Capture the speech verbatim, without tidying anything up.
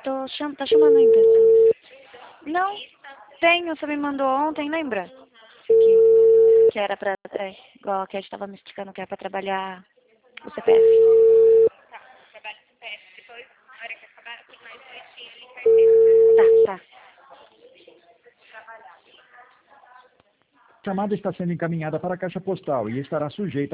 Tô cham... Tá chamando a empresa. Não, tenho, você me mandou ontem, lembra? Que, que era pra... É, igual a Cat tava me explicando que era pra trabalhar o C P F. Tá, tá. A chamada está sendo encaminhada para a caixa postal e estará sujeita